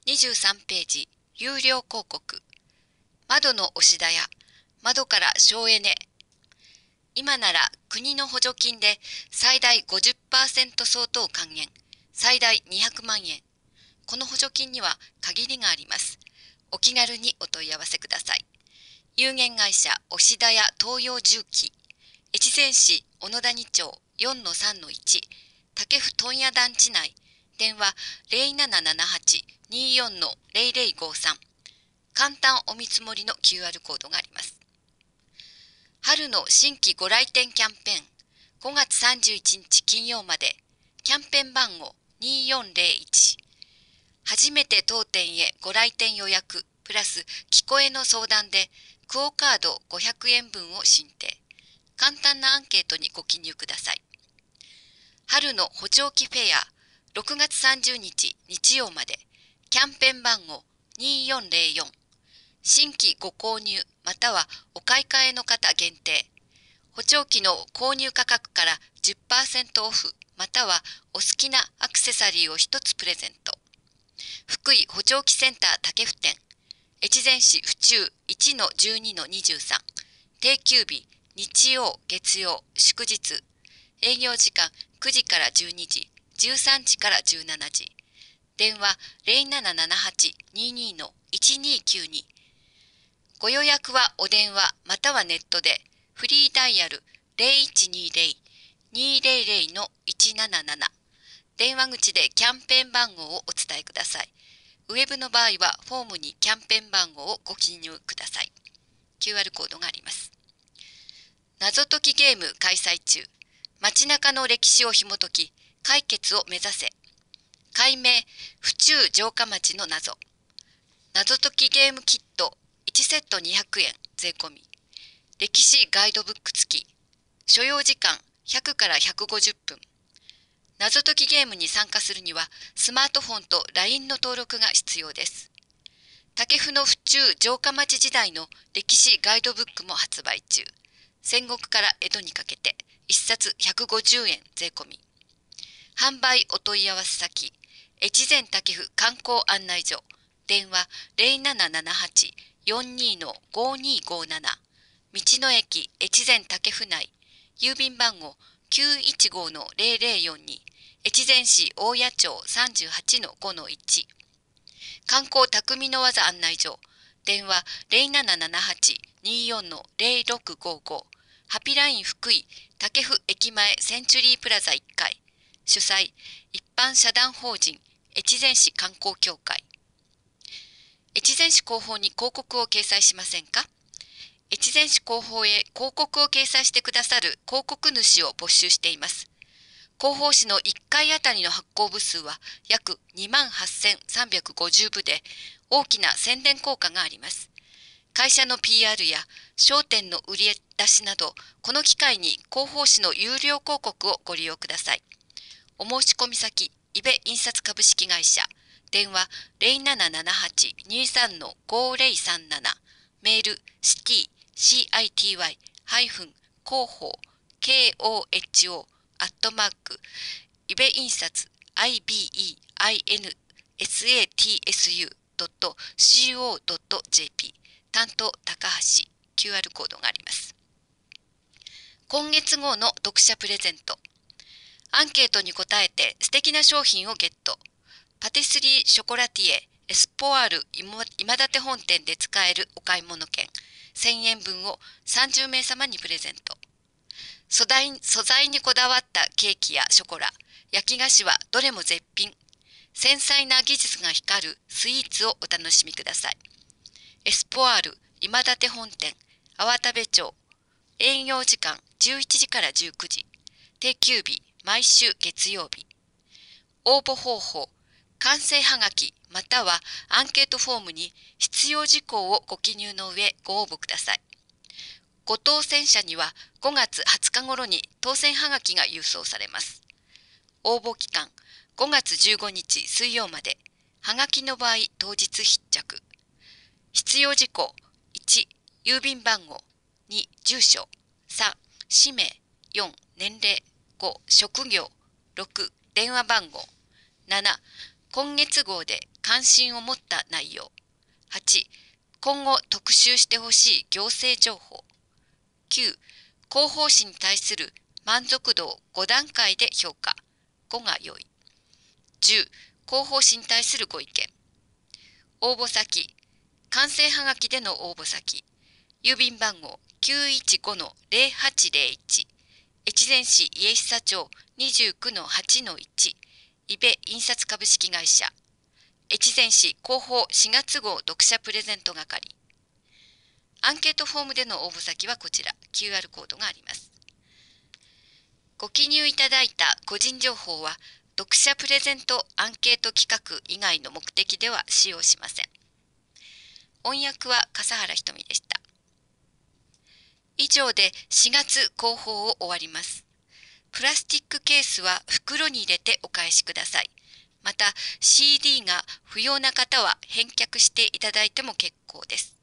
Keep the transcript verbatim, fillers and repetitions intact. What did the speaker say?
にじゅうさんページ、有料広告。窓の押し田や、窓から省エネ。今なら国の補助金で最大 ごじゅっパーセント 相当還元、最大にひゃくまんえん。この補助金には限りがあります。お気軽にお問い合わせください。有限会社押田屋東洋重機、越前市小野谷町 よんのさんのいち、竹府問屋団地内、電話 ゼロななななはち にーよん のゼロゼロごさん。簡単お見積もりの キューアール コードがあります。春の新規ご来店キャンペーン、ごがつさんじゅういちにち金曜まで、キャンペーン番号にーよんゼロいち。初めて当店へご来店予約、プラス聞こえの相談で、クオカードごひゃくえんぶんを申請。簡単なアンケートにご記入ください。春の補聴器フェア、ろくがつさんじゅうにち日曜まで、キャンペーン番号にーよんゼロよん。新規ご購入またはお買い替えの方限定。補聴器の購入価格から じゅっパーセント オフまたはお好きなアクセサリーをひとつプレゼント。福井補聴器センター竹府店。越前市府中 いちのじゅうにのにじゅうさん。定休日日曜月曜祝日。営業時間くじからじゅうにじ、じゅうさんじからじゅうしちじ。電話 ゼロななななはち にーにー のいちにーきゅうに。ご予約はお電話またはネットでフリーダイヤル ゼロいちにゼロ にーゼロゼロのいちなななな。電話口でキャンペーン番号をお伝えください。ウェブの場合はフォームにキャンペーン番号をご記入ください。キューアール コードがあります。謎解きゲーム開催中。街中の歴史を紐解き、解決を目指せ。解明、府中城下町の謎。謎解きゲームキットいちセットにひゃくえん税込み。歴史ガイドブック付き。所要時間ひゃくからひゃくごじゅっぷん。謎解きゲームに参加するにはスマートフォンと ライン の登録が必要です。竹府の府中城下町時代の歴史ガイドブックも発売中。戦国から江戸にかけていっさつひゃくごじゅうえん税込み。販売お問い合わせ先、越前竹府観光案内所。電話 ゼロななななはち よんにー のごにーごなな。道の駅越前竹府内。郵便番号 きゅういちごのゼロゼロよんに。越前市大谷町 さんじゅうはちのごのいち。観光匠の技案内所。電話 ゼロななななはち にーよんのゼロろくごご。ハピライン福井竹府駅前センチュリープラザいっかい。主催一般社団法人越前市観光協会。越前市広報に広告を掲載しませんか？越前市広報へ広告を掲載してくださる広告主を募集しています。広報誌のいっかいあたりの発行部数は約にまんはっせんさんびゃくごじゅうぶで大きな宣伝効果があります。会社の ピーアール や商店の売り出しなど、この機会に広報誌の有料広告をご利用ください。お申し込み先、イベ印刷株式会社。電話 ゼロななななはち にーさんのごゼロさんなな。メール シティ シーアイティーワイ ハイフン広報 ケーオーエイチオー アットマークイベ印刷 アイビーイーアイエヌエスエーティーエスユー ドット シーオー ドット ジェーピー。担当高橋。 キューアール コードがあります。今月号の読者プレゼント。アンケートに答えて素敵な商品をゲット。パティスリーショコラティエエスポワール今立本店で使えるお買い物券せんえんぶんをさんじゅうめいさまにプレゼント。素材、素材にこだわったケーキやショコラ、焼き菓子はどれも絶品。繊細な技術が光るスイーツをお楽しみください。エスポワール今立本店、粟田部町。営業時間じゅういちじからじゅうくじ。定休日毎週月曜日。応募方法、完成はがきまたはアンケートフォームに必要事項をご記入の上ご応募ください。ご当選者にはごがつはつか頃に当選はがきが郵送されます。応募期間ごがつじゅうごにち水曜まで。はがきの場合当日必着。必要事項いち、郵便番号に、住所さん、氏名よん、年齢ご、職業ろく、電話番号なな、今月号で関心を持った内容。はち、今後特集してほしい行政情報。きゅう、広報誌に対する満足度をご段階で評価。ごが良い。じゅう、広報誌に対するご意見。応募先。完成はがきでの応募先。郵便番号 きゅういちごのゼロはちゼロいち。越前市家久町にじゅうくのはちのいち。伊部印刷株式会社。越前市広報しがつ号読者プレゼント係。アンケートフォームでの応募先はこちら、キューアール コードがあります。ご記入いただいた個人情報は、読者プレゼントアンケート企画以外の目的では使用しません。音訳は笠原ひとみでした。以上でしがつ広報を終わります。プラスチックケースは袋に入れてお返しください。また シーディー が不要な方は返却していただいても結構です。